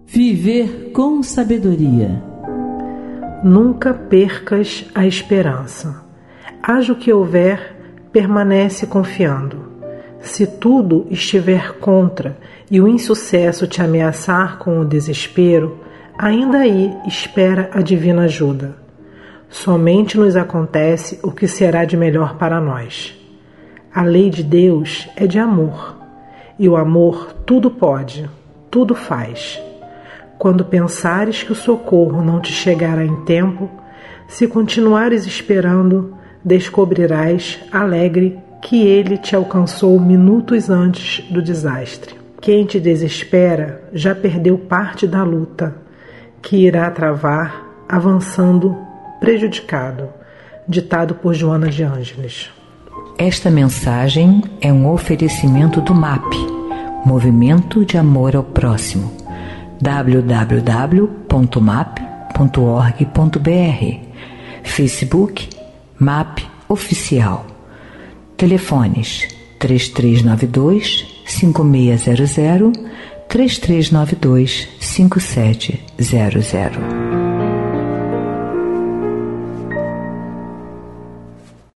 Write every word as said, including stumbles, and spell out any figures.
Viver com sabedoria. Nunca percas a esperança. Haja o que houver, permanece confiando. Se tudo estiver contra e o insucesso te ameaçar com o desespero, ainda aí espera a divina ajuda. Somente nos acontece o que será de melhor para nós. A lei de Deus é de amor, e o amor tudo pode, tudo faz. Quando pensares que o socorro não te chegará em tempo, se continuares esperando, descobrirás, alegre, que ele te alcançou minutos antes do desastre. Quem te desespera já perdeu parte da luta, que irá travar, avançando, prejudicado. Ditado por Joana de Ângeles. Esta mensagem é um oferecimento do M A P, Movimento de Amor ao Próximo. w w w ponto map ponto org ponto b r, Facebook M A P Oficial. Telefones três três nove dois, cinco seis zero zero, três três nove dois, cinco sete zero zero.